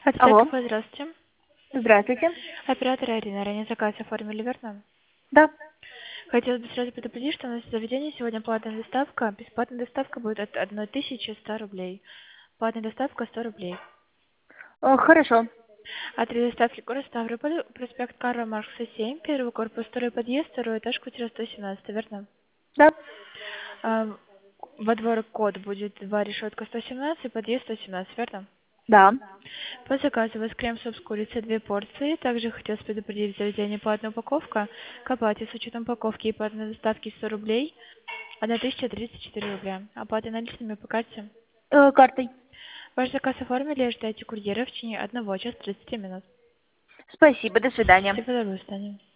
Алло, Ацтеков, здравствуйте. здравствуйте. Оператор Ирина. Ранее заказ оформили, верно? Да. Хотелось бы сразу предупредить, что у нас в заведении сегодня платная доставка. Бесплатная доставка будет от 1100 рублей. Платная доставка 100 рублей. Хорошо. Адрес доставки город Ставрополь, проспект Карла Маркса 7, первый корпус, второй подъезд, второй этаж, квартира 117, верно? Да. А, во двор код будет 2 решетка 117, подъезд 117, верно? Да. По заказу у вас крем-суп с курицей 2 порции. Также хотелось предупредить, в заведении платная упаковка. К оплате с учетом упаковки и платной доставки 100 рублей. 1034 рубля. Оплата наличными по карте. Картой. Ваш заказ оформили, ожидайте курьера в течение 1 часа 30 минут. Спасибо, до свидания. Спасибо за внимание.